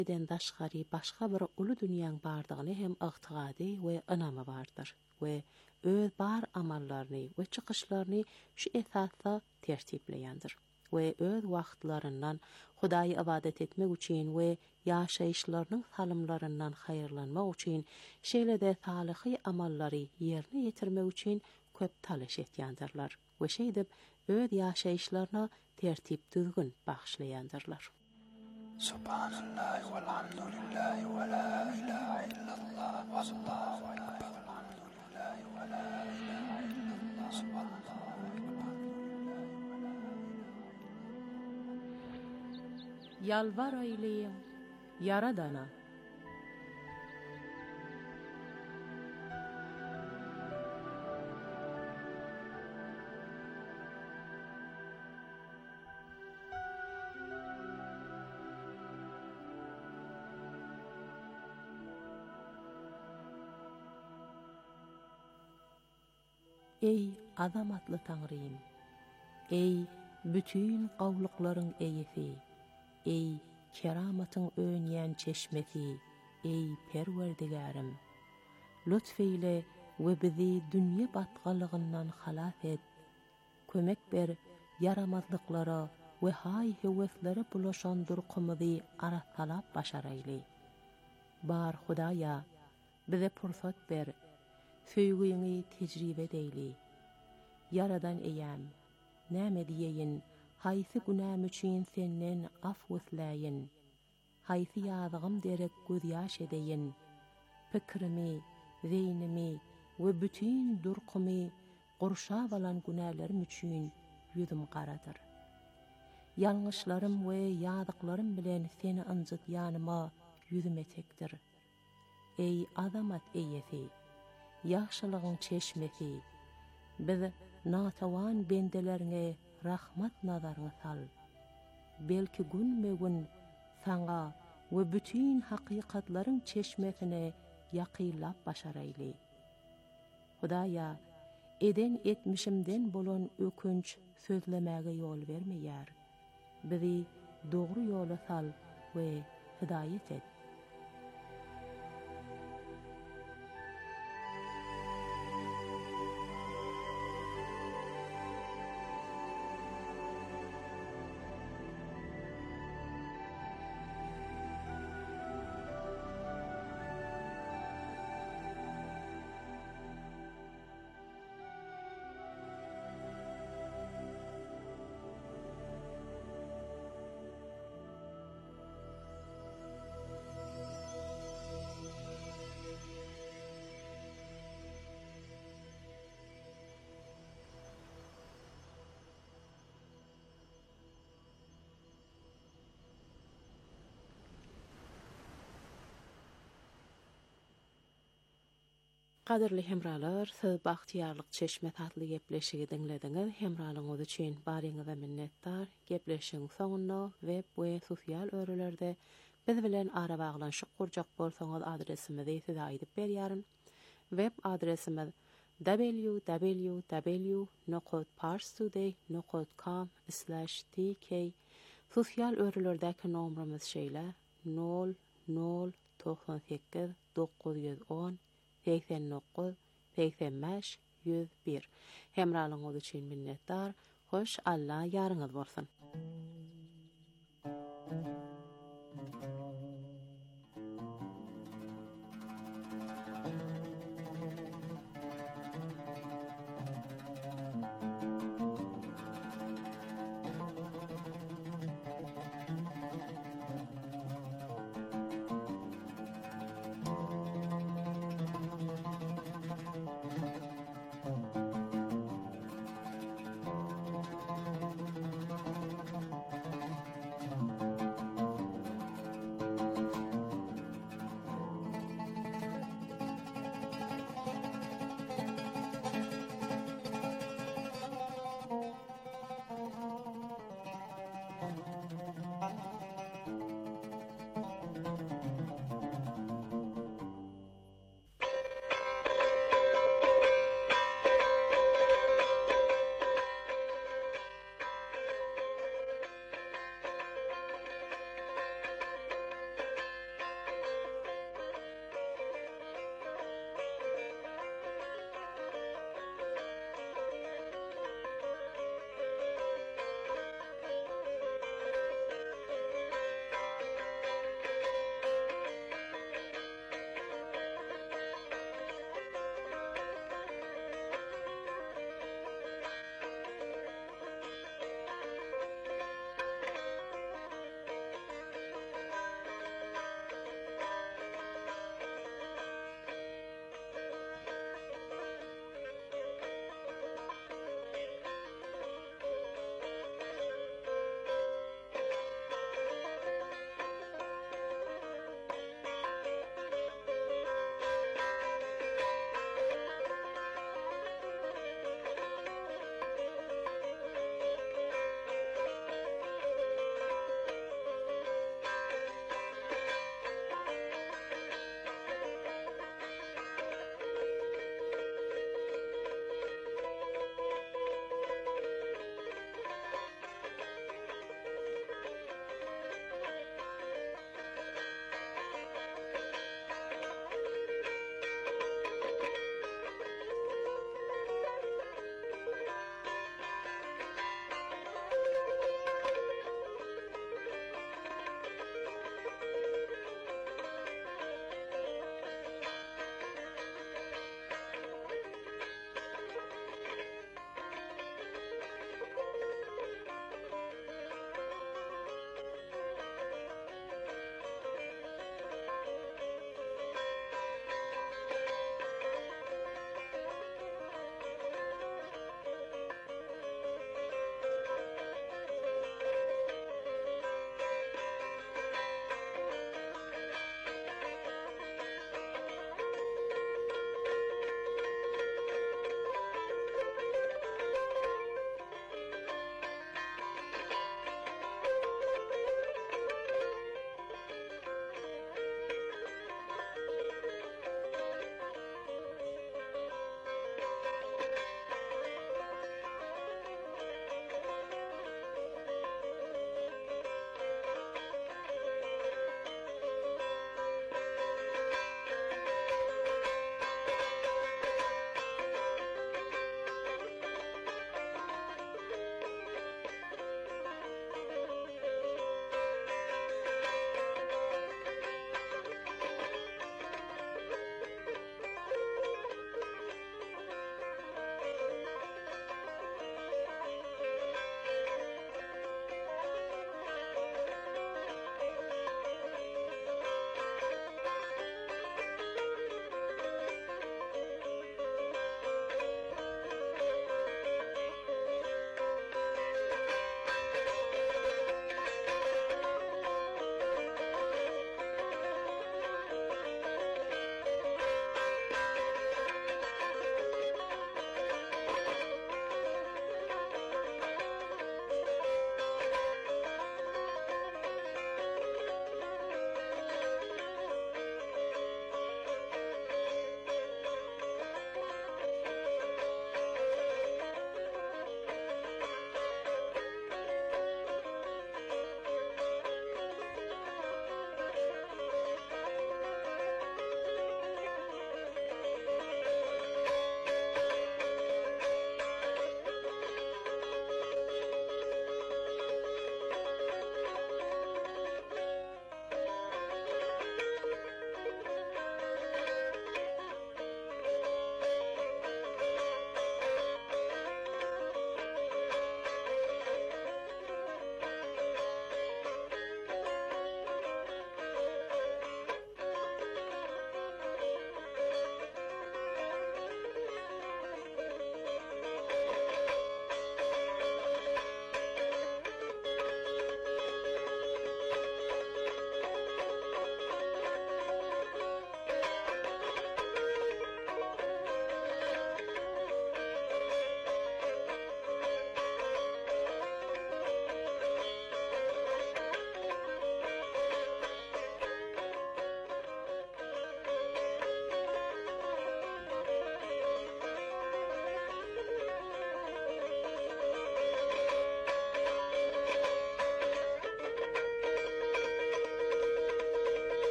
eden daşgary başga bir uly dünýäň bardygyny hem ygtygady we ynama bardyr we öz bar amallaryny we çykyşlaryny şu esasda tertipleýändir we öz wagtlaryndan Hudaýy ibadet etmek üçin we ýaşaýyşlarynyň salymlaryndan haýyrlanmak üçin şeýle-de salyhy amallary ýerine ýetirmek üçin köp talaş etýändirler we şeýdip öz ýaşaýyşlaryna tertip düzgün bagşlaýandyrlar. Subhanallah walhamdulillah wa la ilaha illallah wallahu akbar. Alhamdulillah wa la ilaha illallah subhanallah. Yalvar eyleyin Yaradana. Ey azamatly Taňrym, ey bütün gawlyklaryň eýesi, ey keramatyň öňýän çeşmeti, ey Perwerdigarim, lütfeyle we bizi dünýä batgalygyndan halas et, kömek ber yaramazlyklara we hay-heweslere bulaşan durqumyzy arasalap başaraýly. Bar Hudaýa, bize pursat ber, söýgüňi tejribe eýli. Yaradan eýäm, näme diýeýin, haýsy günäm üçin senden af wysläýin, haýsy ýazgym derek göz ýaş edeýin, pikrimi, zeýnimi we bütün durqumy gurşap alan günälerim üçin ýüzüm garadyr. Ýalňyşlarym we ýadyklarym bilen seni anjytýanyma ýüzüm etekdir. Ey azamat eýesi, ýaşylygyň çeşmeti, biz natawan bendelerine rahmat nazaryny sal. Belki gün saňa we bütün hakykatlaryň çeşmesine ýakynlap başaraýly. Hudaýa, eden etmişimden bolan ökünç sözlemäge ýol bermeýär. Bizi dogry ýola sal we hidaýet et. Qadirli hemralar, siz Baxtiýarlyk çeşme tatly gepleşigi dinlediňiz. Hemralyňyz üçin baryňyza minnetdar. Gepleşiň soňuna web we sosial örelerde biz bilen ara baglanşyk gurjak bolsaňyz adresimizi size aýdyp berýärem. Web adresimiz www.parstoday.com/tk. Sosial örelerdäki nomrymyz şeýle 0098 910 89 85 101. Hemralyňyz üçin minnetdar. Hoş Allah ýaryňyz bolsun.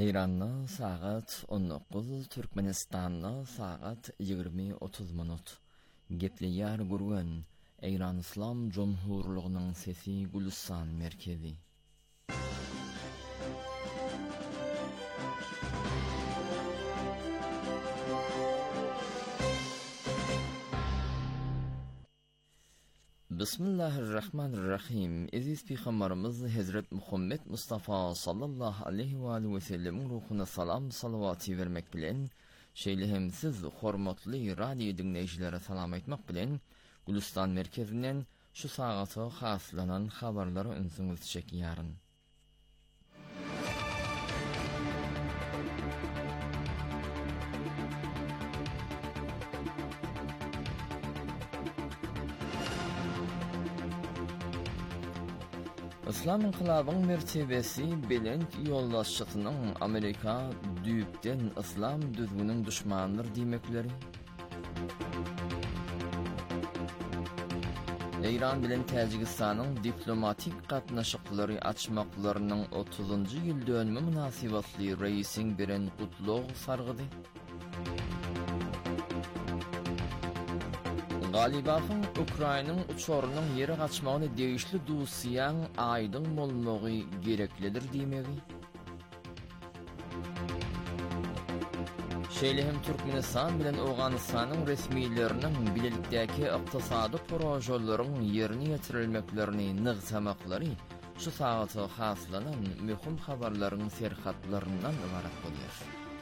İran'da saat 19, Türkmenistan'da saat 20:30 minut. Gepleýär gurgan İran İslam Cumhurluğunyň sesi Gülistan merkezi. Bismillahirrahmanirrahim. Aziz Peygamberimiz Hazret Muhammed Mustafa sallallahu aleyhi ve sellem'in ruhuna salam salavaty vermek bilen, şeýlehem siz hormatly radio dinleýijilere salam etmek bilen, Gülistan merkezinden şu sagata haslanan habarlary ünsüňiz çekýäryn. İslam inqilabynyň mertebesi belent ýoldaşçysynyň Amerika düýpden İslam düzgünüň düşmandyr diýmekleri. İran bilen Täjikistanyň diplomatik gatnaşyklary açmaklarynyň 30-njy ýyl dönümi münasibetli reisiň biren gutlugy sargydy. Galibasyň Ukrainanyň uçorunyň ýere gaçmagyny degişli duýsaň aýdyň bolmagy gereklidir diýmegi. Şeýlehem Türkmenistan bilen Awganystanyň resmiýetleriniň bilelikdäki ykdysady projelaryň ýerine ýetirilmeklerini nygzamaklary şu sagata haslanan möhüm habarlaryň serhatlaryndan ibarat bolýar.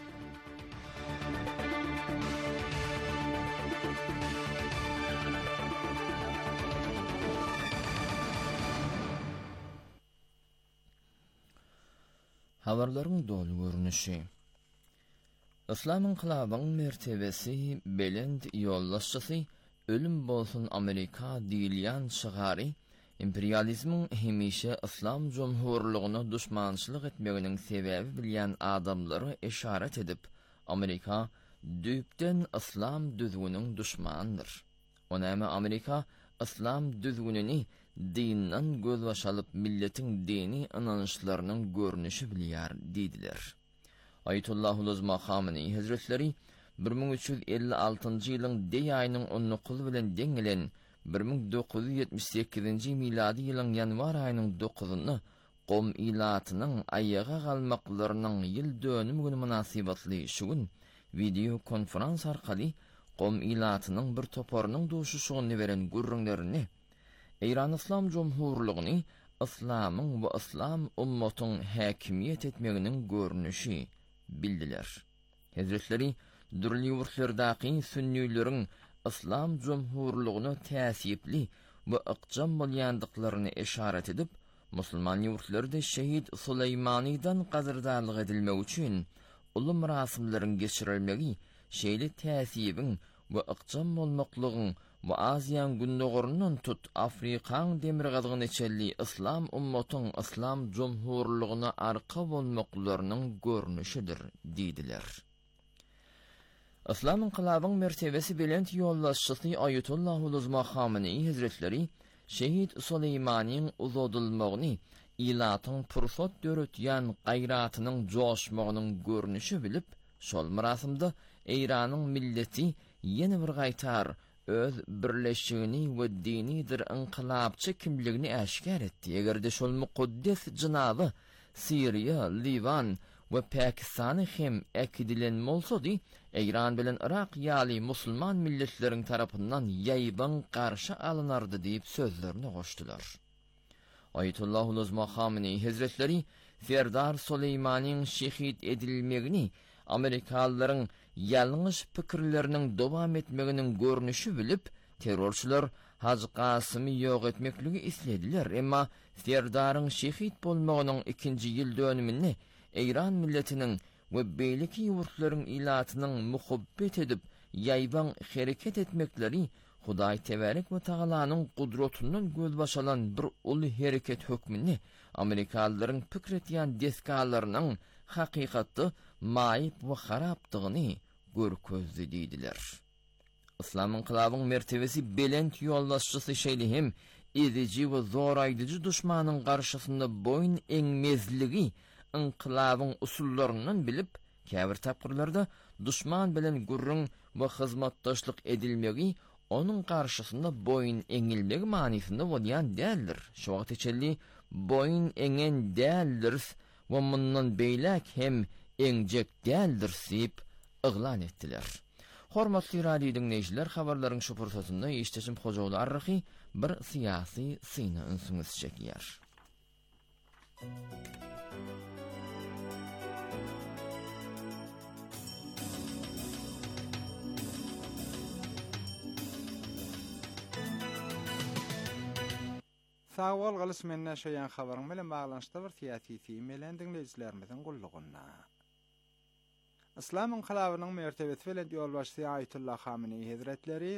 Habarlaryň dolu görnüşi. İslam inqilabynyň mertebesi belend ýoldaşçysy ölüm bolsun Amerika diýilýän şygary imperializmiň hemişe İslam Cumhurluğuny düşmançylyk etmeginiň sebebi bilýän adamlary işaret edip, Amerika düýpden İslam düzgünüň düşmandyr. Onäme Amerika İslam düzgünini dinden göz başalyp milletiň dini inançlarynyň görnüşi bilýär diýdiler. Ayatullahul Uzma Khamenei Hazretleri 1356-njy ýylyň dey aýynyň 19 bilen deňilen 1978-nji miladi ýylyň ýanwar aýynyň 9-ny Qom ilatynyň aýaga galmaklarynyň ýyl dönümi güni münasibetli şu gün video konferans arkaly Qom ilatynyň bir toparynyň duşuşyny beren gurrunlaryny İran İslam Cumhurluğuny İslamyň we İslam ummatyň häkimiýet etmeginiň görnüşi bildiler. Hazretleri dürli ýurtlardaky sünniýleriň İslam Cumhurluğuny täsipli we ykjam bolýandyklaryny işaret edip, musulman ýurtlarynda şehit Suleymanydan gazyrdalyk edilmek üçin uly merasimleriň geçirilmegi şeýle täsibiň we ykjam bolmaklygyň bu Aziýan gündogorundan tut Afrikaň demir gazygyny içelli İslam ummatyň İslam Cumhurluğuny arka bolmaklarynyň görnüşidir diýdiler. İslam inqilabynyň mertebesi belent ýoldaşçysy Ayatullahul Uzma Khamenei Hazretleri şehit Suleymanyň uzadylmagyny ilatyň pursat döretýän gaýratynyň joşmagynyň görnüşi bilip, şol merasimde İranyň milleti ýene bir gaýtar öz birleşigini we dinidir inqilabçy kimligini aşkar etdi. Egerde şol mukaddes janaby Siriýa, Livan we Pakistany hem ekidilen bolsady, İran bilen Irak ýaly musulman milletleriň tarapyndan ýaýban garşy alynardy diýip sözlerini goşdular. Ayatullahul Uzma Khamenei Hazretleri Serdar Suleymanyň şehit edilmegini Amerikalılaryň ýalňyş pikirleriniň dowam etmeginiň görnüşi bilip, terrorçylar Hacı Qasymy ýok etmekligi islediler. Emma Serdaryň şehit bolmagynyň 2-nji ýyl dönümini İran milletiniň we beýleki ýurtlaryň ilatynyň muhabbet edip ýaýban hereket etmekleri Hudaý Tebarek we Tagalanyň gudratyndan göz başalan bir uly hereket hökmüni Amerikalılaryň pikir etýän deskalarynyň hakykatda maýyp we harapdygyny görkezdi diýdiler. İslam inqilabynyň mertebesi belent ýoldaşçysy şeýlehem edici we zor aýdyjy düşmanyň garşysynda boyun eňmezligi inqilabyň usullaryny bilip, käbir tapgyrlarda düşman bilen gurrun we hyzmatdaşlyk edilmegi onun karşısında boyun eňilmegi manysynda bolýan däldir. Şoňa teçelli boyun eňen däldir we mundan beýlek hem eňjek däldir diýip yglan etdiler. Hormatly radio dinleýijiler, habarlaryň şu pursatynda işdeşim Hojaly Arrahy bir syýasy syna ünsüňiz çekýär. Sağol galyş menne şeýan habaryň bilen baglanşda bir syýasy melen dinleýijilerimiziň gullugyna. İslam inqilabynyň mertebesi bilen ýolbaşçy Ayetullah Hamenei Hazretleri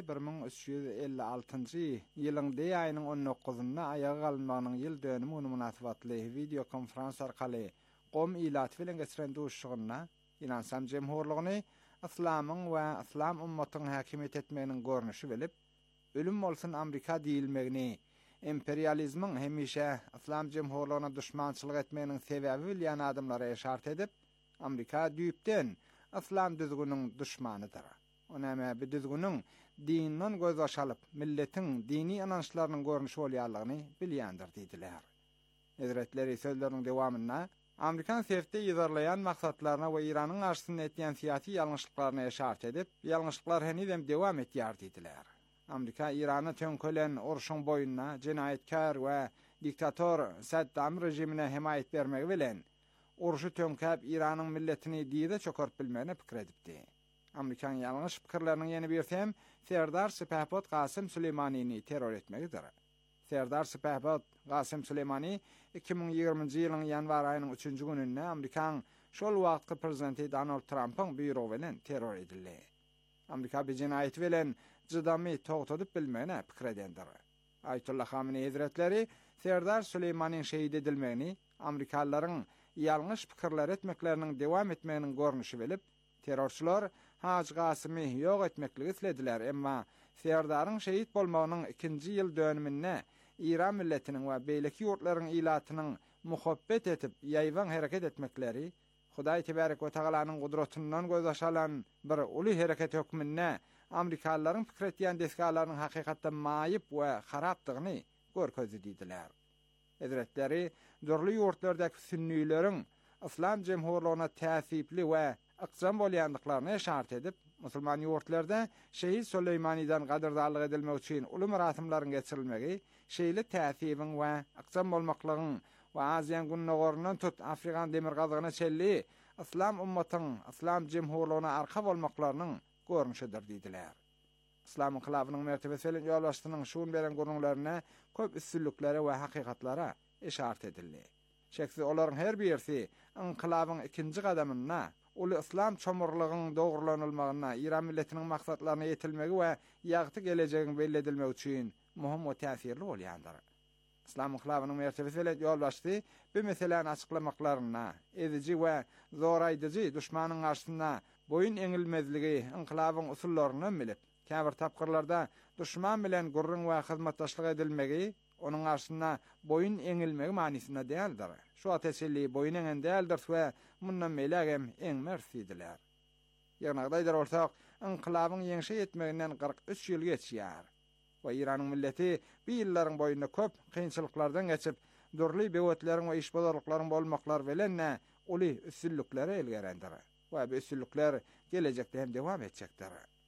1356-njy ýylyň deýaýynyň 19-nda aýaga galmagynyň ýyl dönümi munasabatly video konferans arkaly gom ilat bilen geçiren duşugyna inansam jemhurlygyny İslamyň we İslam ummatynyň häkimet etmeginiň görnüşi bilip, ölüm bolsun Amerika diýilmegini, imperializmin hemişe İslam jemhurlygyna düşmançylyk etmeginiň sebäbi bilýän adamlara eşart edip, Amerika düýpden İslam düzgünüň düşmanydyr. Onama bu düzgünüň dininden göz açalyp, milletiň dini inançlarynyň görnüşi bolýanlygyny bilýändir diýdiler. Hazretleri sözleriniň dewamynda Amerikan sefde ýazarlayan maksatlaryna we Iranyň garşysyna etýän syýasy ýalňyşlyklaryna eşart edip, ýalňyşlyklar henüzem dewam etýär diýdiler. Amerika Irana tönkelen urşun boyunna jenayetkar we diktator Saddam rejimine himayet bermegi bilen urşu tönkäp Iranyň milletini diýde çökürp bilmegine pikir edipdi. Amerikan ýalňyş pikirleriniň ýeni birsem, Serdar Sepahbot Qasym Süleymanyny terror etmegidir. Serdar Sepahbot Qasym Süleymany 2020-njy ýylyň ýanwar aýynyň 3-nji gününde Amerikan şol wagtky prezidenti Donald Trump'yň büyrogy bilen terror edildi. Amerika bu jinayet bilen jydamy togtadyp bilmegine pikir edendir. Ayetullah Hamenei Hazretleri Serdar Süleymanyň şehit edilmegini Amerikalılaryň ýalňyş pikirler etmekleriniň dewam etmeginiň görnüşi bilip, terrorçylar Haj Qasymy ýok etmekligi islediler, emma Serdaryň şehit bolmagynyň 2-nji ýyl dönümine İran milletiniň we beýleki ýurtlaryň ilatynyň muhabbet etip ýaýwan hereket etmekleri, Hudaý tebarek we Tagalanyň gudratyndan göz açalan bir uly hereket hökmünde Amerikalılaryň pikir etýän deskalarynyň hakykatda maýyp we harapdygyny görkezdi diýdiler. Hazretleri dörli ýurtlardaky sünniýleriň İslam jemhurlygyna täsipli we aqsam bolýanlyklaryny eşart edip, musulman ýurtlarda Şehit Süleymanydan gaderdarlyk edilmek üçin uly merasimlaryň geçirilmegi, şeýle täsibin we aqsam bolmaklygyň we Aziýan günnegorundan tut Afrikan demir gazygyna çelli İslam ummatyň İslam jemhurlygyna arka bolmaklarynyň görnüşidir diýdiler. İslam inqilabynyň mertebesi bilen ýolbaşçynyň şuun beren gurulmalarına köp üstünlükleri we hakykatlara eşart edildi. Şeksiz olaryň her birisi inqilabyň 2-nji gadamyna uly İslam çomurlygynyň dogrulanylmagyna, Iran milletiniň maksatlaryna ýetilmegi we ýagty gelecegiň belli edilmegi üçin muhim we täsirli bolýandyr. İslam inqilabynyň mertebesi bilen ýolbaşçy bu meseleni açyklamaklaryna, edici we zoraýdyjy düşmanyň garşysynda boyun eňilmezligi inqilabyň usullaryny bilip, käbir tapgyrlarda düşman bilen gurrun we hyzmatdaşlyk edilmegi, onuň garşysynda boyun eňilmegi manysynda däldir. Şu ateşli boyun eňen däldir we mundan melegem eňmersidiler. Ýagnaýlar ortak inqilabyň ýeňşe etmeginden 43 ýyl geçýär. We Iranyň milleti bu ýyllaryň boýunda köp kynçylyklardan geçip, dörli bewetleriň we işbadarlyklaryň bolmaklar bilen uly üstünlükleri elgerendir. We bu üstünlükler gelecekde hem dewam etjekdir.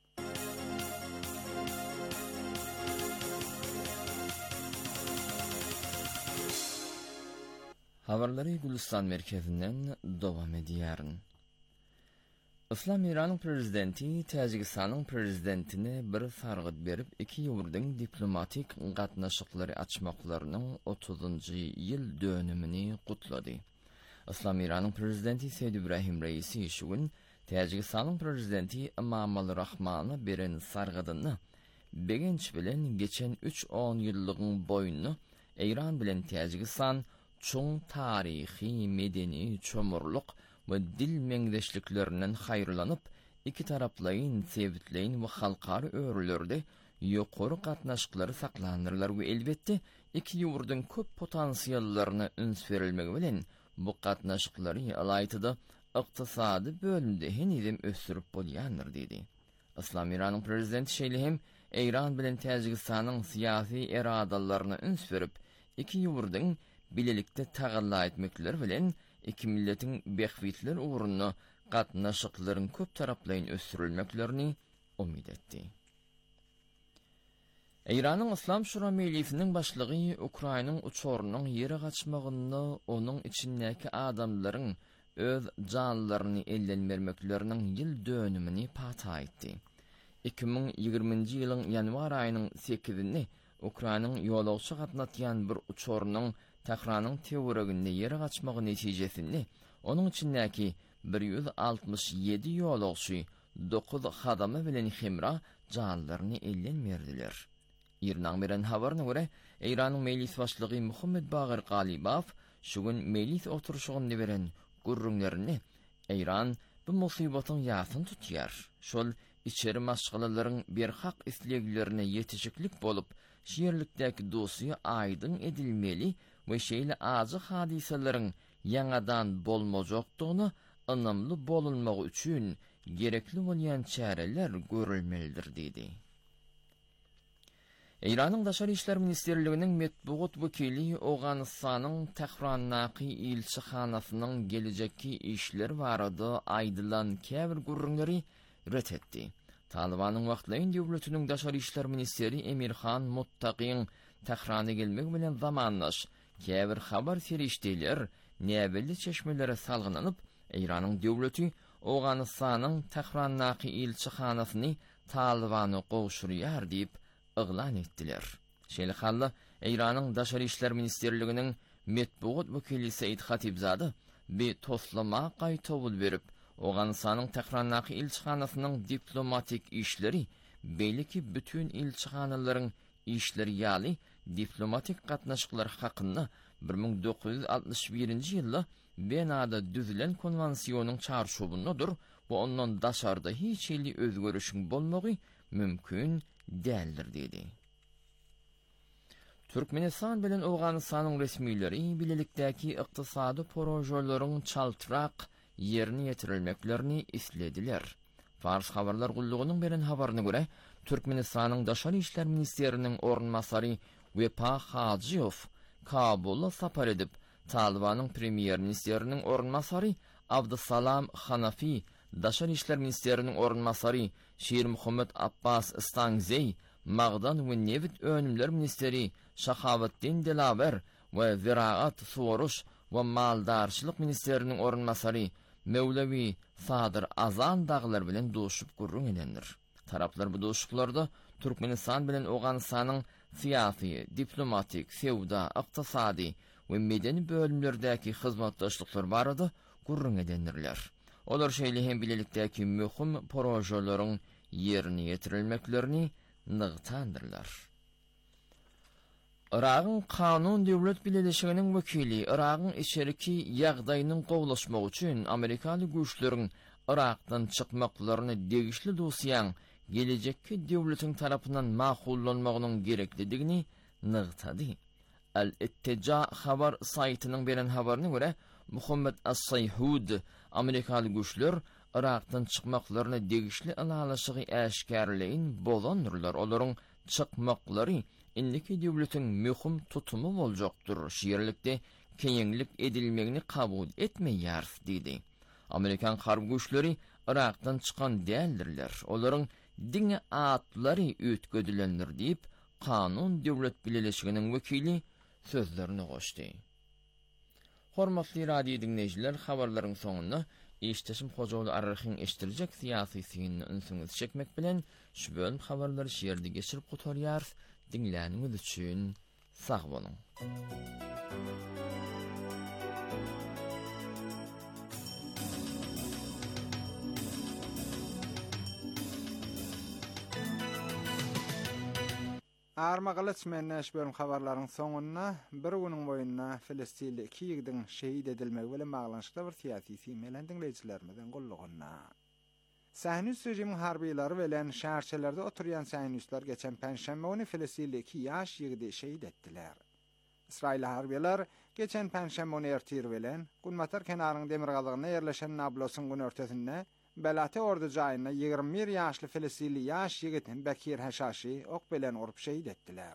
Habarlary Gülistan merkezinden dowam edýärin. İslam Iranyň prezidenti Täjikistanyň prezidentine bir sargyt berip, iki ýurdyň diplomatik gatnaşyklary açmaklarynyň 30-njy ýyl dönümini gutlady. İslam Iranyň prezidenti Seýid Ibrahim Reisi şu gün Täjikistanyň prezidenti Emomali Rahmony beren sargydyny begenç bilen geçen 3-10 ýyllygyň boýuny Iran bilen Täjikistan çoň tarihi, medeni, çomurluk we dil meňdeşliklerinden haýrlanyp, iki taraplaryň sebitleýin we halkary örülerde ýokary gatnaşyklary saklanyrlar we elbetde iki ýurdyň köp potensiallaryna üns berilmegi bilen bu qatnaşıqları alaytıda iqtisadi bölümde henizem ösürüp bolýandyr dedi. İslam İran'ın prezidenti Şeýlihim İran bilen Täjikistanyň siyasi eradalaryna üns berip, iki ýurdyň bilelikde tagalla etmekleri bilen iki milletiň behwitler uğruna qatnaşyklaryň köp taraplaryň ösürilmeklerini umid etdi. İran'ın İslam Şura Meclisiniň başlygy Ukrainanyň uçorunyň ýere gaçmagyny, onuň içindäki adamlaryň öz janlaryny elden bermekleriniň ýyl dönümini pata etdi. 2020-nji ýylyň ýanwar aýynyň 8-ni Ukrainanyň ýolagçy gatnatýan bir uçorunyň Tehranyň tewereginde ýere gaçmagy netijesinde onuň içindäki 167 ýolagçy 9 hadamy bilen hemra janlaryny elden berdiler. İran beren habaryna görä, İranyň mejlis başlygy Muhammed Bagir Galibow şu gün mejlis oturuşyny beren gurrunlaryny İran bu musibatyň ýasyny tutýar. Şol içeri maşgalalaryň bir hak isleglerine yetişiklik bolup, şeýerlikdäki dosy aýdyn edilmeli we şeýle azy hadiselerin ýangadan bolmajokdygyny anlamly bolunmagy üçin gerekli bolýan çäreler görülmelidir dedi. İran'ın Daşary işler ministerliginiň metbuat wekili Owganystanyň Tehrandaky elçihanasynyň gelecekki işler barada aýdylan käbir gurrunlary ret etdi. Talibanyň wagtlaryň döwletiniň Daşary işler ministeri Emirhan Muttaqyň Tehrana gelmek bilen zamanlaş käbir habar serişdiler, näbelli çeşmelere salgynanyp, İran'yň döwleti Owganystanyň Tehrandaky elçihanasyny Talibany gowşurýar diýip ıglan etdiler. Şeýle halla İran'yň Daşary işler ministerliginiň metbuat wekili Said Khatibzady bir toslama gaýtawul berip, Owganystanyň Tehrandaky elçihanasynyň diplomatik işleri belki bütün elçihanalaryň işleri ýaly diplomatik gatnaşyklar hakynda 1961-nji ýylda Venada düzülen konwansiýonyň çarşubundadyr. Bu ondan daşarda hiç ýyly özgörüşiň bolmagy mümkin däldir dedi. Türkmenistan bilen Owganystanyň resmiýleri bilelikdäki ykdysady projelaryň çaltyrak ýerine ýetirilmeklerini islediler. Fars habarlar gullugynyň beren habaryna görä, Türkmenistanyň Daşary işler ministeriniň ornmasary Wepa Hajiow Kabula sapar edip, Talibanyň premier ministeriniň ornmasary Abdusalam Hanafi, Daşary işler ministeriniň ornmasary Şir Muhammed Abbas Stangzey, Magdan we Nevit önümler ministeri Şahabatdin Delawer we Ziraat Suwaruş we Maldarçylyk ministeriniň ornmasary Mevlevi Sadyr Azan daglar bilen doşup gurrun edendir. Taraplar bu doşuklarda Türkmenistan bilen Owganystanyň siyasi, diplomatik, sewda, ykdysady we medeni bölümlerdäki hyzmatdaşlyklar barada gurrun edendirler. Olar şeýle bilelikdäki möhüm projelaryň ýerine ýetirilmeklerini nygtandyrlar. Iraqyň Kanun Döwlet Bileşiginiň wekili Iraqyň içeriki ýagdaýynyň gowlaşmagy üçin Amerikaly güýçleriň Irakdan çykmaklaryny degişli dosýan gelecekki döwletiň tarapyndan makullanmagynyň gereklidigini nygtady. Al-Ittija habar saytynyň beren habaryna görä, Muhammed As-Sayhud Amerikaly güýçler Irakdan çykmaklaryny degişli alalaşygy äşkärleýin bolandyrylar. Olaryň çykmaklary indiki döwletiň möhüm tutumy boljakdyr. Şeýerlikde keňlik edilmegini kabul etmeýär dedi. Amerikan harp güýçleri Irakdan çykan däldirler. Olaryň diňe atlary ötgödilendir diýip Kanun Döwlet Bileşiginiň wekili sözlerini goşdy. Hormatly radio dinleýijiler, habarlaryň soňunda Eşteşim Hojaly Arryhyň eşdirijek syýasy sygyny ünsüňiz çekmek bilen şu bölüm habarlary şeýerde geçirip gotarýar. Dinläniňiz üçin sag boluň. Armagalyç menneş bölüm habarlaryň soňuna bir günüň boýunda Filistinli iki ýigdiň şehit edilmegi bilen baglanşykda bir syýasy meýlen dinleýijilerimizden gullugyna. Sahnüs rejimiň harbiýlary bilen şäherçelerde oturýan sahnüsler geçen penşenbe günü Filistinli iki ýaş ýigdi şehit etdiler. İsrail harbiler geçen Perşembe ertir bilen Gunmatar kenarının demirgalygyna yerleşen Nablusun gün örtesinde Belate orducayına 21 yaşlı Filistinli yaş yigitin Bekir Haşhaşi ok bilen urup şehit etdiler.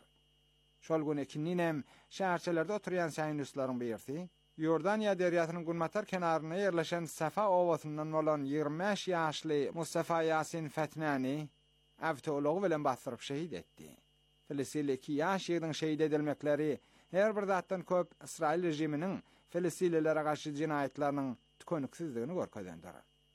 Şol gün ikindinem şäherçelerde oturyan Saýnyslaryň birisi Yordaniýa derýatynyň Gunmatar kenaryna yerleşen Safa owasyndan bolan 25 yaşly Mustafa Yasin Fetnani avtology bilen basyryp şehit etdi. Filistinli 2 yaş ýygyň şehit edilmekleri her bir zatdan köp İsrail rejiminiň Filistinlilere garşy jinayetleriniň tükönüksizligini görkezýändir.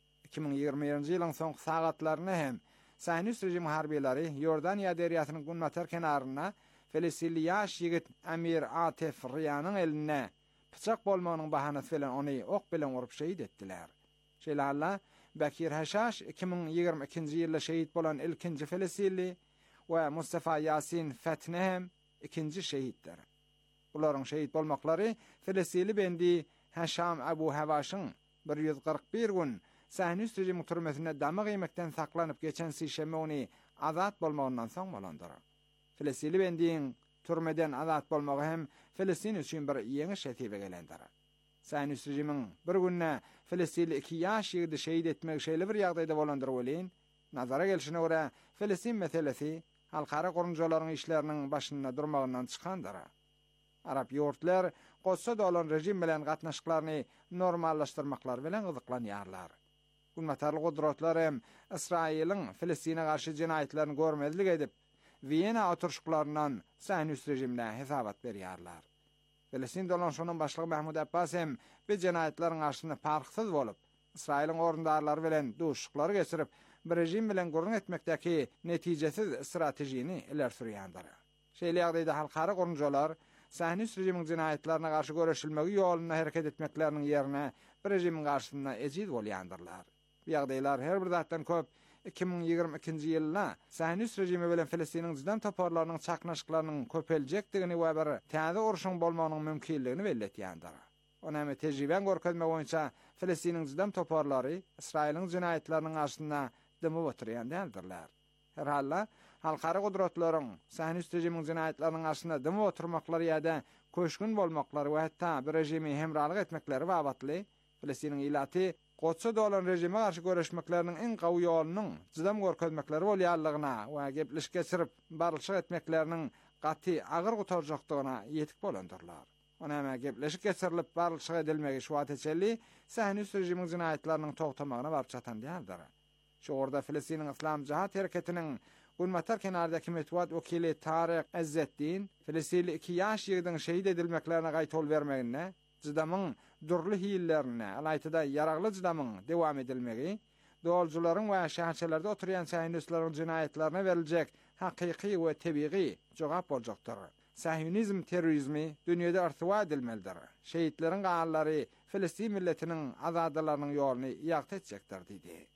2020-nji ýylyň soňky sagatlaryna hem Saýnyst rejimi harbiýleri Yordaniýa derýatynyň Gunmatar kenaryna Filistinli yaş ýigit Amir Atef Riyanyň eline pyçak bolmagynyň bahanasy bilen ony ok bilen urup şehit etdiler. Şeýle Bekir Haşhaş 2022-nji ýylda şehit bolan ilkinji Filistinli we Mustafa Yasin Fetne hem ikinji şehitler. Olaryň şehit bolmaklary Filistinli bendi Haşam Abu Hawaşyň 141 gün Saýnyst rejimi türmesinde dama giymekden saklanyp geçen sişeme ony azat bolmagyndan soň bolandyr. Filistinli bendiň türmeden azat bolmagy hem Filistin üçin bir ýeňi şetibe gelendir. Saýnyst rejimiň bir günne Filistinli 2 ýaş ýigidi şehit etmek şeýle bir ýagdaýda bolandyr bolyn. Nazara gelişine görä Filistin meselesi halkara gurunjalaryň işleriniň başynda durmagyndan çykandyr. Arap ýurtlar gossa dolan rejim bilen gatnaşyklaryny normallaşdyrmaklar bilen gyzyklanýarlar. Gunmatarly gudratlar hem Israiliň Filistin'e garşy jinayetlerini görmezlik edip Viyana oturuşuklarından Saýnyst rejimine hesabat berýärler. Filistin dolanşynyň başlygy Mahmud Abbas hem bu jinayetleriň garşyna parksyz bolup, Israiliň orundarlary bilen duşuklary geçirip, bir rejim bilen gurrun etmekdäki netijesiz stratejini ileri sürýändir. Şeýle ýagdaýda halkara gurunjalar Saýnyst rejimiň jinayetlerine garşy göreşilmegi ýoluna hereket etmekleriniň ýerine bir rejimiň garşysynda ejiz bolýandyrlar. Bu ýagdaýlar her bir zatdan köp 2022-nji ýylda Saýnyst rejimi bilen Filistiniň jydam toparlarynyň çaknaşyklarynyň köpeljekdigini we bir täze uruşyň bolmagynyň mümkinligini belletýändir. Onamy tejriben görkezmek boýunça Filistiniň jydam toparlary Israiliň jinayetleriniň garşysynda dymy oturýandylar. Her halla halkara gudratlaryň Saýnyst rejimiň jinayetleriniň garşysynda dymy oturmaklary ýa-da köşkün bolmaklary we hatda bir rejimi hemralyk etmekleri babatly Filistiniň ilaty Gotsa dolan rejime garşy göreşmekleriniň en gawy ýolunyň jydam görkezmekleri bolýarlygyna we gepleşik geçirip barlyşyk etmekleriniň gaty agyr gutarjakdygyna ýetip bolandyrlar. Onama gepleşik geçirilip barlyşyk edilmegi şu ateçeli Saýnyst rejimiň jinayetleriniň togtamagyna barp çatan diýerdir. Şu orada Filistiniň Islam Cihat hereketiniň Gunmatar kenardaky metbuat wekili Taryk Ezzetdin Filistinli 2 ýaş ýygydyň şehit edilmeklerine gaýtol bermegine jydamyň durly hiyillerine, alaytyda yaragly jydamyň dewam edilmegi, doljularyň we şäherçelerde oturýan Saýnystlaryň jinayetlerine beriljek hakyky we tebiği jogap boljakdyr. Sahyonizm terrorizmi dünýede artwa edilmelidir. Şehitleriň gaýallary Filistin milletiniň azadlygynyň ýoluny ýakty etjekdir diýdi.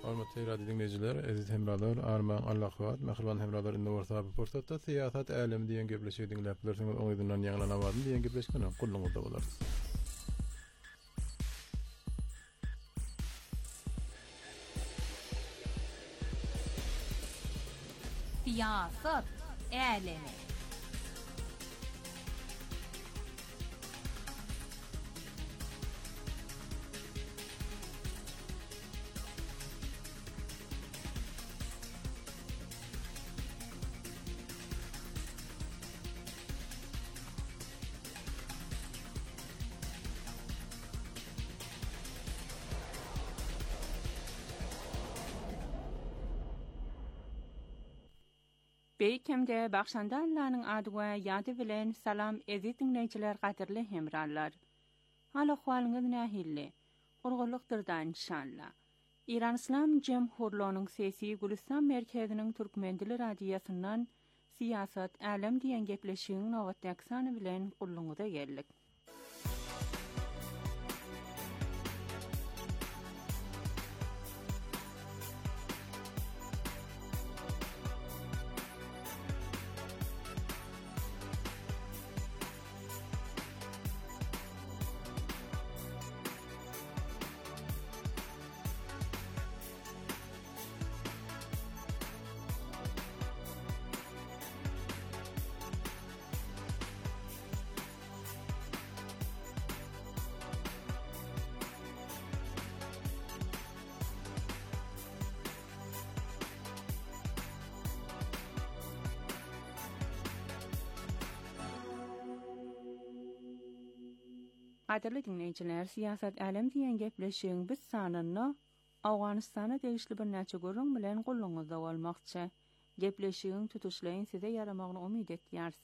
Hormatly radio dinleyiciler, aziz hemralar, armağan Allah'vat, mehriban hemralar indi orta bir portatda siyasat alem diyen gepleşi dinläplersiňiz, oňydan ýaňlanabadym diyen gepleşgene gulluňyzda bolar. Siyasat alemi. Beýkemde Bagşandallanyň adyga ýady bilen salam eziz dinleýijiler gaderli hemrallar. Hal ahwalyňyz nähilli? Gurgulykdyrdan inşallah. İran İslam Jemhuriyetining sesi Gülistan merkeziniň Türkmen dili radiýasyndan siyasat alem diýen gepleşigiň nowatdaksany bilen gulluňyza geldik. Gaderli dinleýijiler, siyasat alem diýen gepleşigiň biz sanyny Awganystana degişli bir näçe görüň bilen gulluňyzda bolmakça. Gepleşigiň tutuşlaryň size yaramagyny umyt etýäris.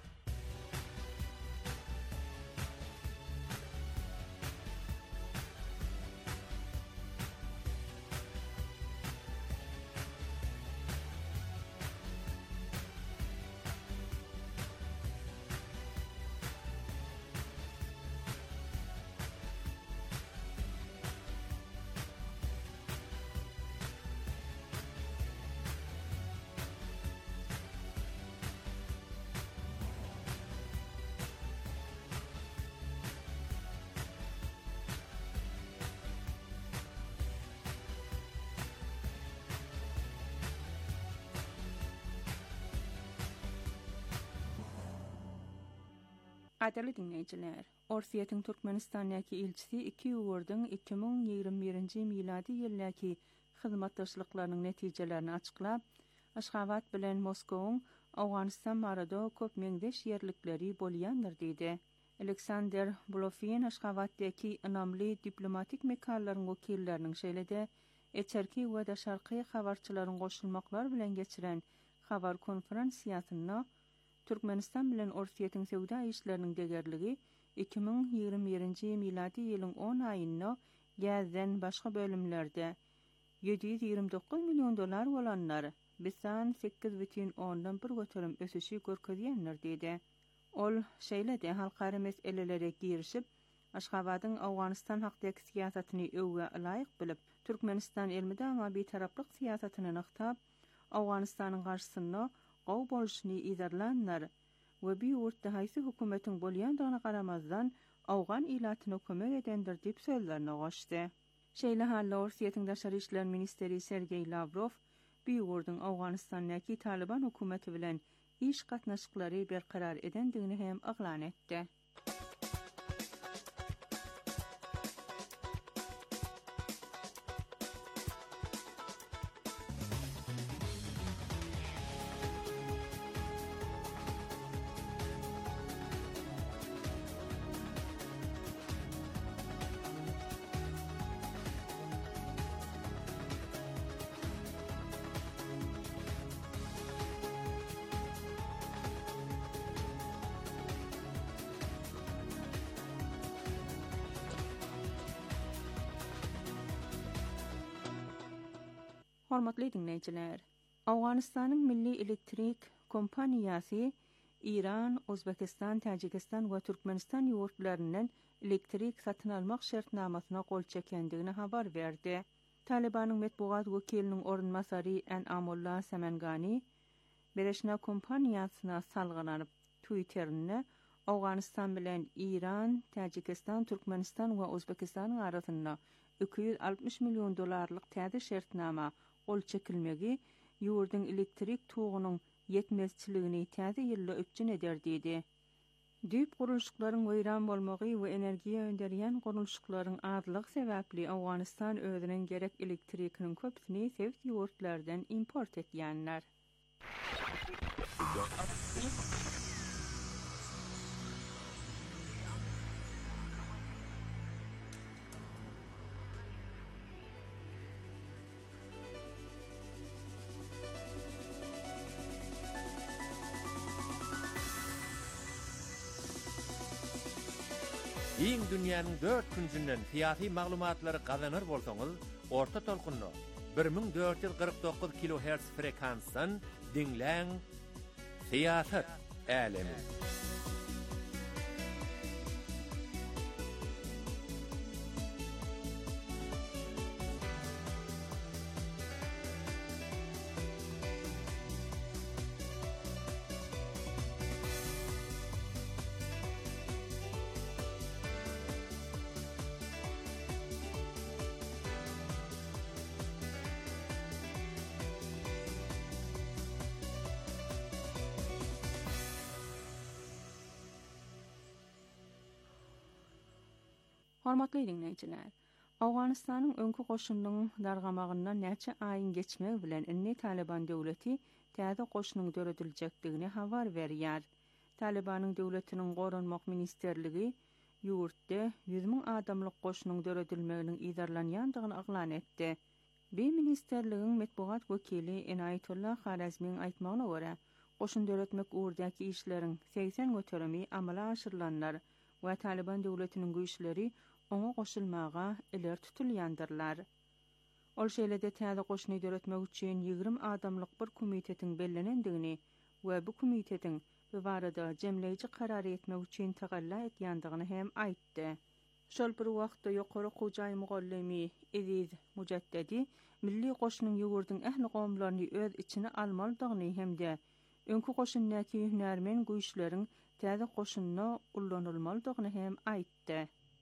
Gaderli dinleýijiler, Orsiýetiň Türkmenistanyňky ilçisi 2 ýurdyň 2021-nji miladi ýyldaky hyzmatdaşlyklarynyň netijelerini açyklap, Aşgabat bilen Moskowyň Awganystan barada köp meňdeş ýerlikleri bolýandyr diýdi. Alexander Blofin Aşgabatdaky önemli diplomatik mekanlaryň wekilleriniň şeýlede eçerki we da şarky habarçylaryň goşulmaklar bilen geçiren habar konferensiýasyna Türkmenistan bilen Orsiýetiň sewda işleriniň degerligi 2021-nji miladi ýylyň 10 aýynda gäzden başga bölümlerde 729 milyon dolar bolanlar bisan 8,10 göterim ösüşi görkezýänler diýdi. Ol şeýlede halkara meselelere girişip Aşgabatyň Awganystan hakdaky siýasatyny öwge laýyk bilip Türkmenistan elmide ama bir taraplyk siýasatyny nyktap Awganystanyň garşysyna gow boluşyny izarlanlar we bir ýurtda haýsy hökümetiň bolýandygyna garamazdan Awgan ilatyna kömek edendir diýip sözlerine goşdy. Şeýle halda Orsiýetiň daşary işler ministeri Sergey Lavrov bir ýurdyň Awganystanyňky Taliban hökümeti bilen iş gatnaşyklary berkarar edendigini hem aglan etdi. Hormatly dinleýijiler, Awganystanyň milli elektrik kompaniýasy İran, Özbekistan, Tajikistan we Türkmenistan ýurtlaryndan elektrik satyn almak şertnamasyna gol çekendigini habar berdi. Talibanın metbuat wekiliniň orunmasary An'amullah Samangani Birleşme Kompaniýasyna salgylanyp Twitter'ine Awganistan bilen İran, Tajikistan, Türkmenistan we Özbekistanyň arasynda $260 million täze şertnama ol çekilmegi ýurdun elektrik tuğunyň yetmezçiligini täze ýylla öpçün eder diýdi. Düýp gurulşyklaryň weýran bolmagy we energiýa önderýän gurulşyklaryň azlygy sebäpli Awganistan özüniň gerek elektrikiniň köpsini sevk ýurtlardan import etýänler. Iň dünýäniň 4 künsünden syýasy maglumatlary gazanır bolsaňyz, orta tolkunly 1449 kHz frekansdan dinläň Syýasat Älemi. Hormatly dinleýijiler, Awganistanyň öňkü goşunynyň dargamagyndan näçe aýyn geçmegi bilen inni Taliban döwleti täze goşunyň dörediljakdigini habar berýär. Talibanyň döwletiniň gorunmak ministerligi ýurtda 100 000 adamlyk goşunyň döredilmeginiň iýdarlanýandygyny aglan etdi. Bir ministerligiň metbuat wekili Enayetullah Kharazmiň aýtmagyna görä, goşun döretmek uğurdaky işleriň 80 göterimi amala aşyrylanlar we Taliban döwletiniň güýçleri oňa goşulmaga iler tutulýandyrlar. Ol şeýlede täze goşuny döretmek üçin 20 adamlyk bir komitetiň bellenendigini we bu komitetiň bu barada jemleýici karar etmek üçin tagalla etýändigini hem aýtdy. Şol bir wagtda ýokary Hujaý Mugallimi Ediz Mujaddedi milli goşunyň ýurduň ähli gowmlaryny öz içine almalydygyny hemde öňkü goşundaky hünärmen güýçleriň täze goşunyna ullanylmalydygyny hem aýtdy.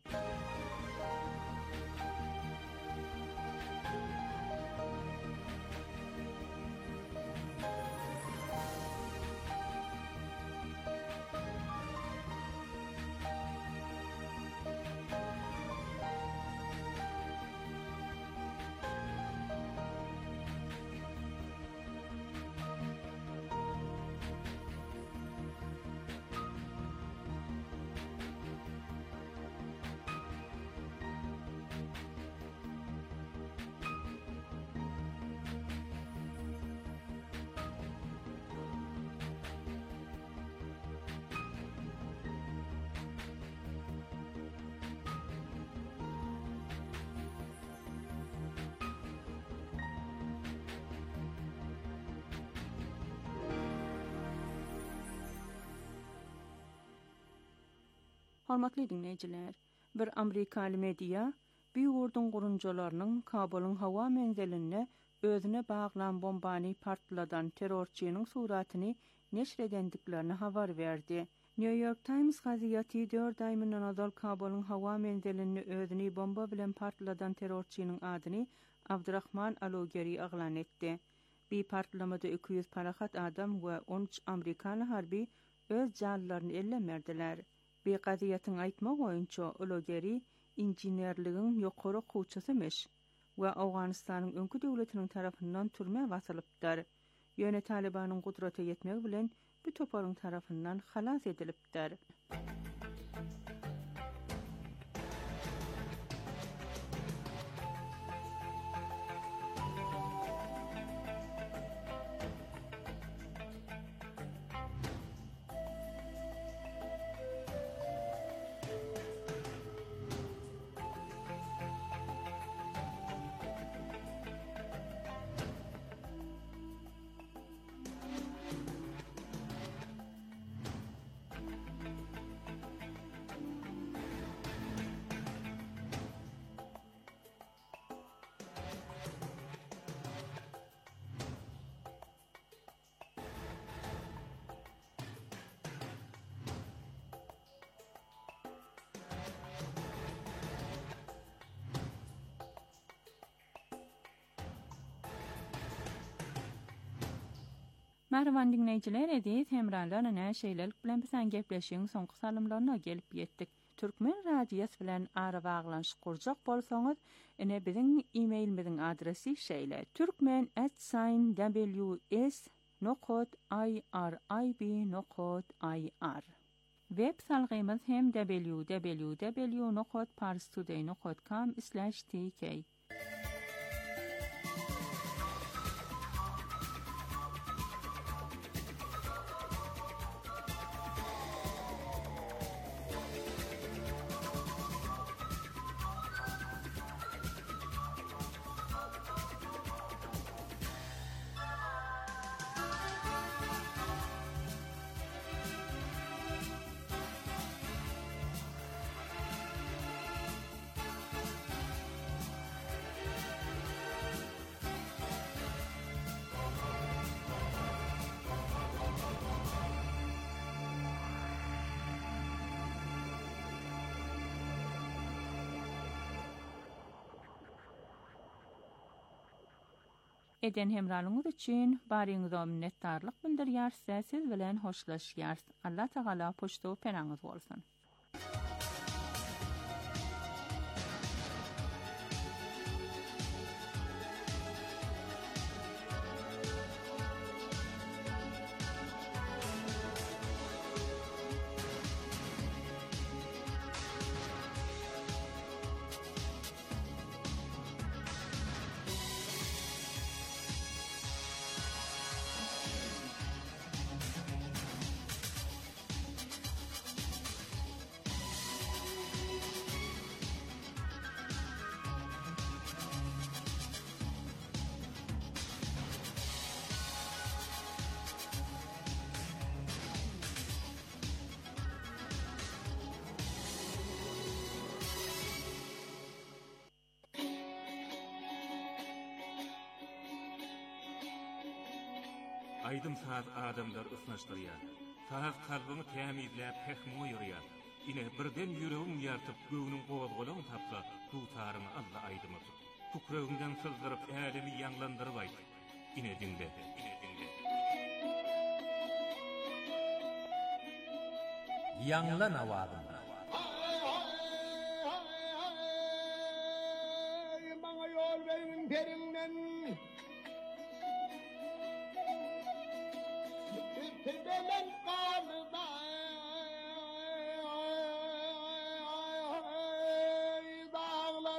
Hormatly dinleýijiler, bir Amerikaly media bu ýurdun gurunjalarynyň Kabulyň hawa menziline özüne baglan bombany partladan terrorçynyň suratyny neşr edendiklerini habar berdi. New York Times gaziýeti 4 aý mundan azal Kabulyň hawa menzilini özüni bomba bilen partladan terrorçynyň adyny Abdurrahman Alogeri aglan etdi. Bir partlamada 200 parahat adam we 13 Amerikaly harbi öz janlaryny ellemerdiler. Bir gaziýetiň aýtmagy boýunça Alogeri injinerligiň ýokary kuwçasymış we Awganistanyň öňkü döwletiniň tarapyndan türme wasylypdyr. Ýöne Talibanyň gudrata ýetmegi bilen bu toparyň tarapyndan halas edilipdir. Merhaban dinleyiciler, edit hemralarına näşeýlelik bilen bilen gepleşiň soňky salymlaryna gelip ýetdik. Türkmen radiýasy bilen ara baglanyş kurjak bolsaňyz, ene biziň e-mailimiziň adresi şeýle: turkmen@ws.irib.ir. Web salgymyz hem www.parstoday.com/tk. Eden hemralyňyz üçin baryňyza minnetdarlyk bildirýär, siz bilen hoşlaşýar. Allah Taala poşto penaňyz bolsun. Aydın saat adamlar ısnaşdırýar. Sağ kalbyny tämizläp pehmi ýürýär. Ine birden ýüregim ýartyp göwüniň gowazgolagyny tapsa, tutarmy Allah aýdymy. Tukragymdan sızdyryp älimi ýanglandyryp aýdy. Ine dinle. Ýanglan awazym. Maňa ýol beriň perinden. Tüdelen qalda dağlar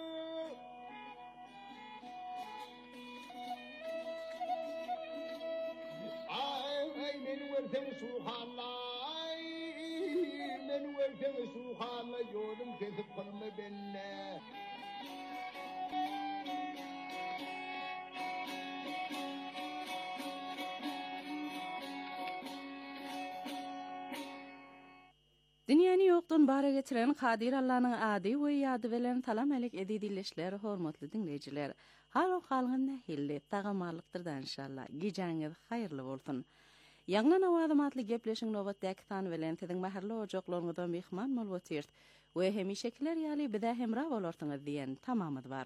ay men werten suhalay men werten suhalay ýolum kesip qalma benne. Dünýäni ýokdan bara getiren Kadir Allah'nyň ady we ýady bilen salam alek edilişler, hormatly dinleýijiler. Hal halgyň nähilli tagamarlykdyr da inşallah. Gejäňiz haýyrly bolsun. Ýanglan awazamatly gepleşiň nowatdaky tan bilen siziň maherli ojaklaryňyzda mehman bolýar we hemişekiler ýaly bida hemra bolarsyňyz diýen tamamyz bar.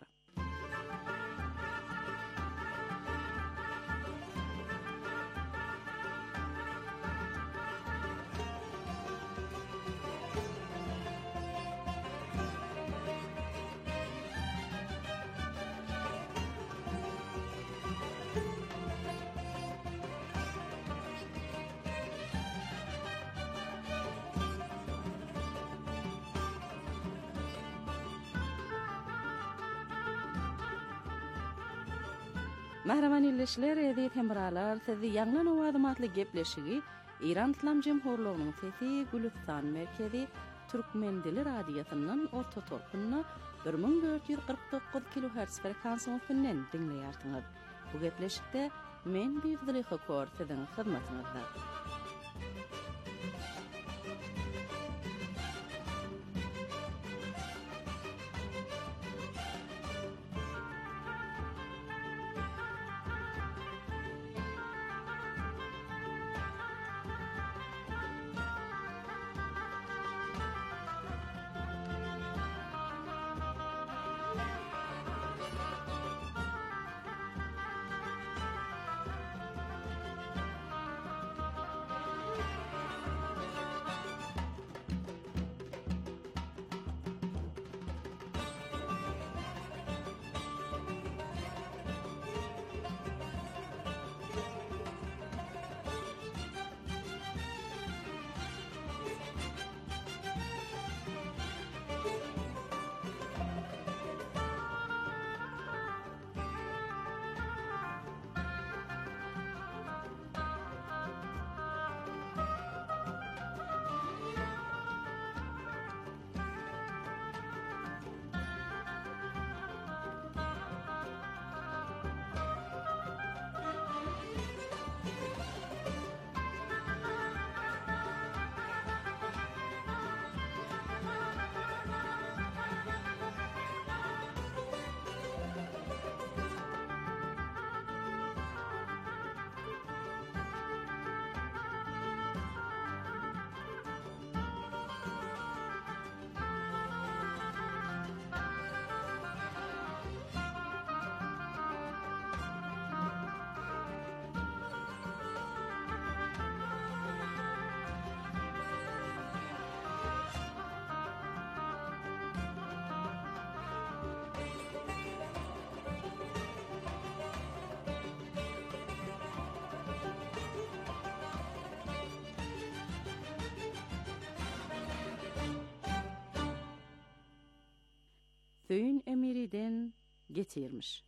Mahraman illeşler edip hemralar sizi ýanglan awazamatly gepleşigi İran İslam Jemhurlygynyň sesi Gülistan merkezi Türkmen dili radiýasynyň orta tolkunyna 1449 kHz frekansiýasynyň dinleýärsiňiz. Bu gepleşikde men Biýdili Hokor siziň hyzmatyňyzda. Söğün emiriden getirmiş.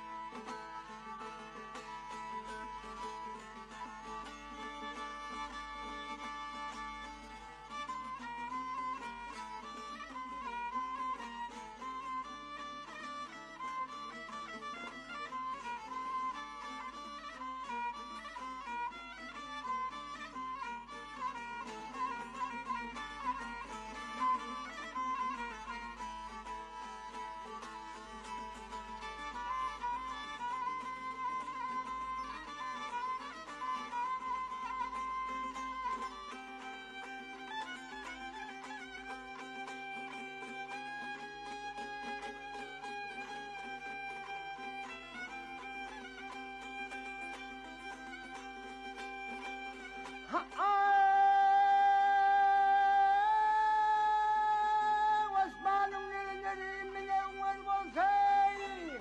Osman'ın neleri münevver olsayım.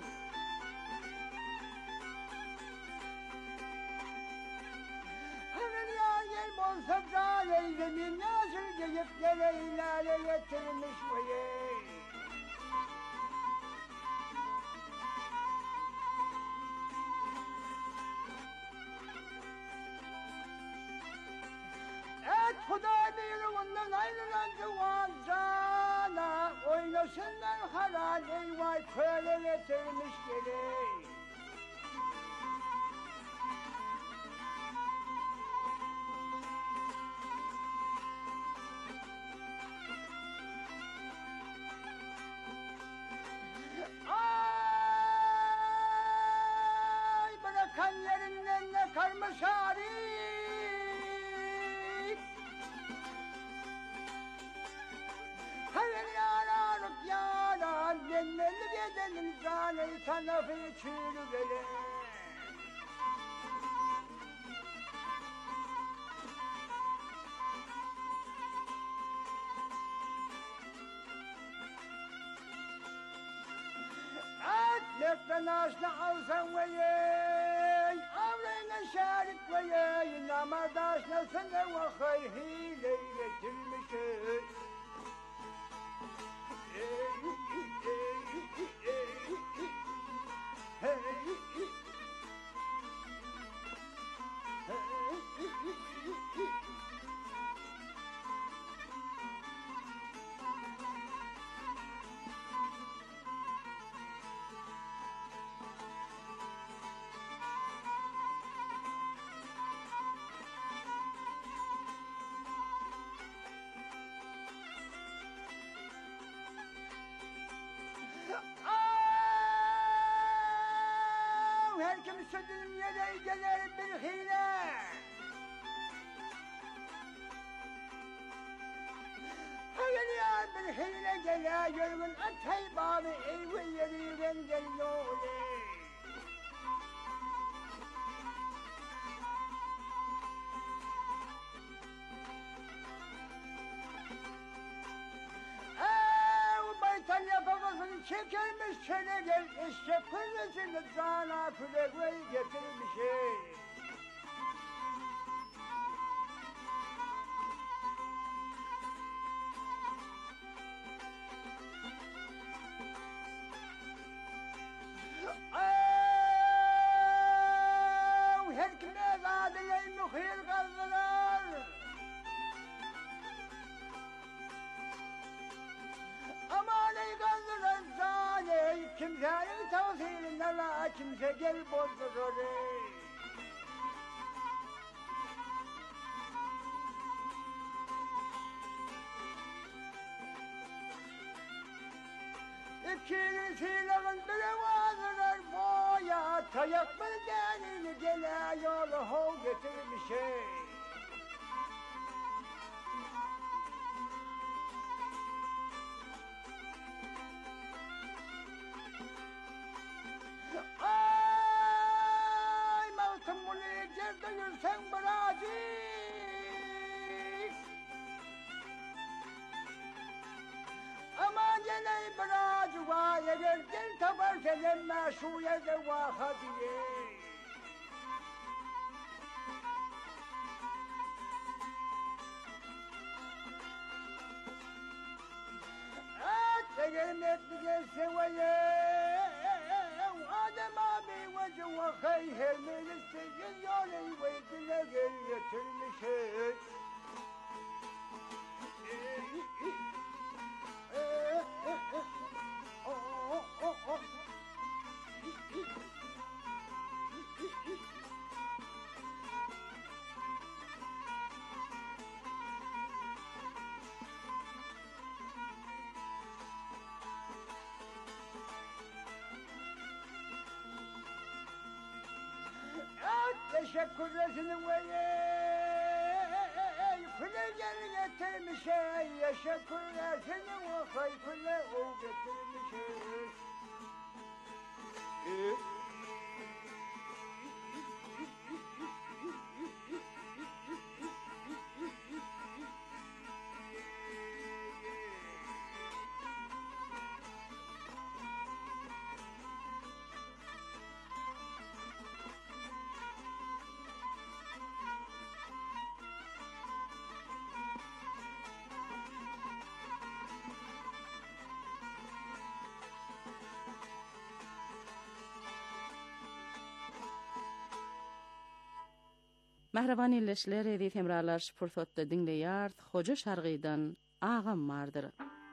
Hemen ya gel bolsa can eylemin nasıl gelip gele ilale getirmiş veyey. Et Huda buyruğundan ayrılan duvan cana oynasınlar haral eyvay köle getirmiş geley. Ay bırakan yerinden ne karmış harip. Hayır yararık yarar yenmeli gedelim canı tarafı çürü gelir. Atletten aşna alsan veyey, avrayla şarik veyey, namadaşna sana vakay hile getirmişey. Her kim södülüm yere gelir bir hile. Hayır ya bir hile gele yolun atay bağlı eyvı yerinden geliyor. Baytan yapamazsın çekilmiş çene gel eşek kırmızını cana küleği getirmiş ey. Her kime zadile mühir kazdılar. Aman ey kazdıran zane, kimsenin tavsiyelinden la kimse gel bozdurur ey. İkili silahın biri vazılar boya, tayak bir gelini gele yolu hov getirmiş ey. Ay mavtım bunu yerde yürsen bırakır. Aman gene bırakır var eğer gel tabar seninle şu yerde vaha diye. Eğer تقل سوية وآدم أبي وجه وخيه من السجن يولي ويتلقى المشي تشكر سنوية كل جرية ترمشي يشكر سنوية خي كل أوجة ترمشي Mehrebani leşler edip hemralar şpurtotda dinleyart, hoca şargıdan ağam vardır.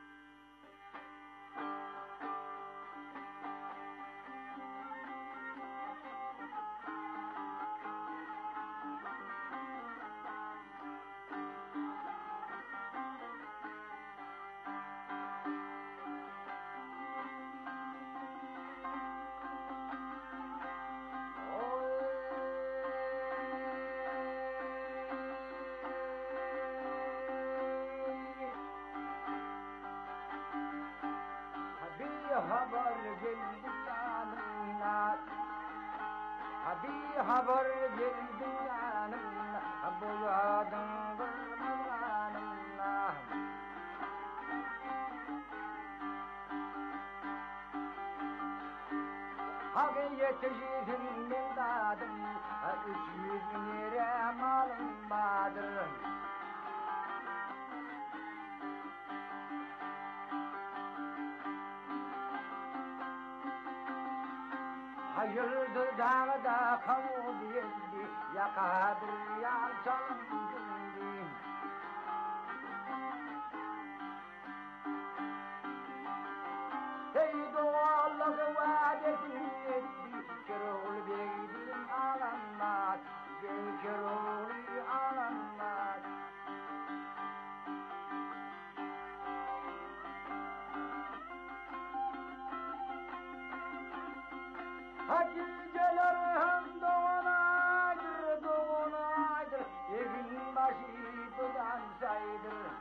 haber geldi yanımdan Abi haber geldi yanımdan Bu yadın gırmanımdan Hakkın yetişizin bildadım 300 lira malım vardır Hayırdır dağda kavul yedi Yakadır yalçalım gündüm Ey doğallığı vaadetini etti Kerol beydim alanmaz Kerol alanmaz Haticeler hem doğanaydır, evin başı budan saydır.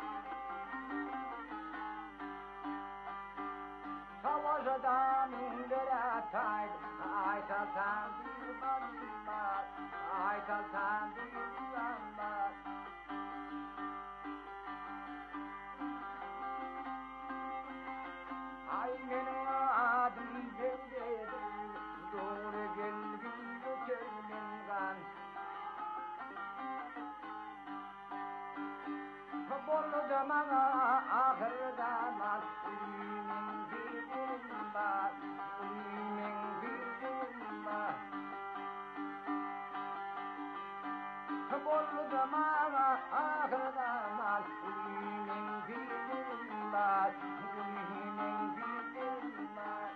Savaşadan indire taydır, ay salsan bir bakmaz, ay salsan bir bakmaz. Ay benim adım Cevdedir. Doğru geldim göçermen Bolu zamana ahir zaman Uyumen bildirim var Uyumen bildirim var Bolu zamana ahir zaman Uyumen bildirim var Uyumen bildirim var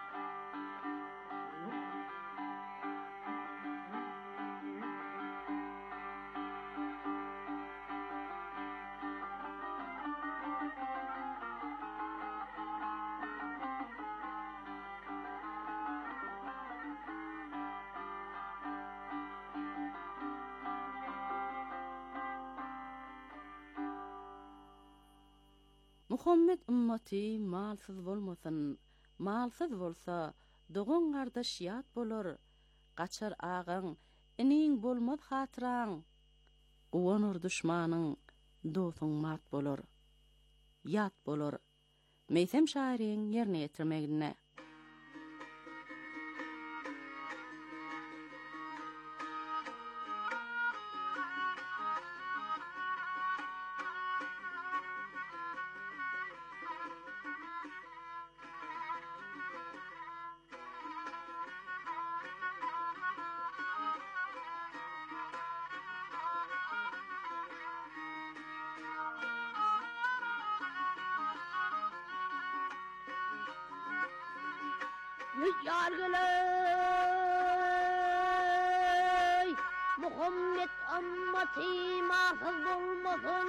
Muhammed ümmeti malsız bolmasın. Malsız bolsa doğun kardeş yat bolur. Kaçar ağın, inin bolmaz hatıran. Uwanur düşmanın, dostun mat bolur. Yat bolur. Meysem şairin yerine getirmegine. Yargılay Muhammed ammati mahfız bulmasın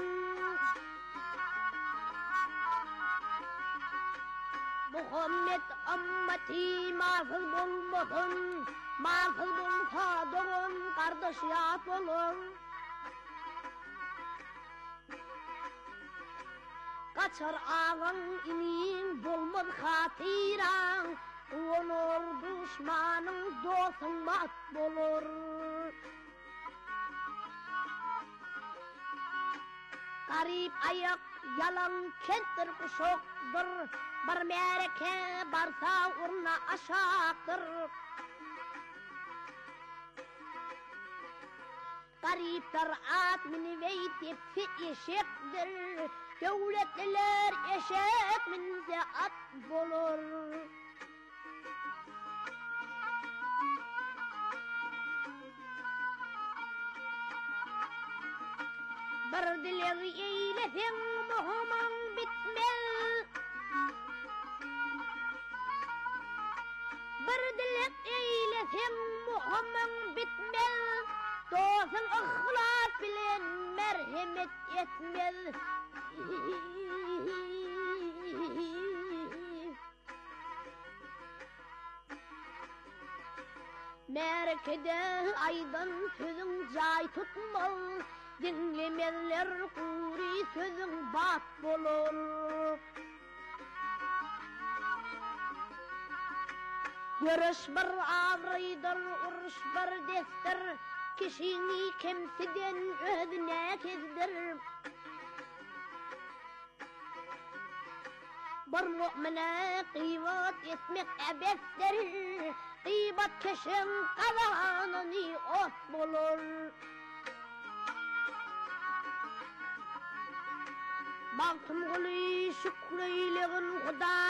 Muhammed ammati mahfız bulmasın Mahfız bulsa doğun kardeş yat olur Kaçar ağın inin bulmaz hatiran Onur düşmanın dostun mat bulur Garip ayak yalan kentir kuşoktur Bir mereke barsa urna aşaktır Gariptar at miniveytip fit eşektir Devletliler eşek minze at bulur Bir dileri eylesin muhamman bitmez Bir dilek eylesin muhamman bitmez Dostun ıhlas bilen merhamet etmez Merkede aydan sözün cay tutmaz Dinlemezler kuri sözün bat bulur Görüş bir avraydır, uruş bir destir Kişini kimseden özüne kezdir Bir mu'mine kıyvat etmek ebestir Kıyvat kişin kazanını ot bulur Baktım gülü şükreyleğin Huda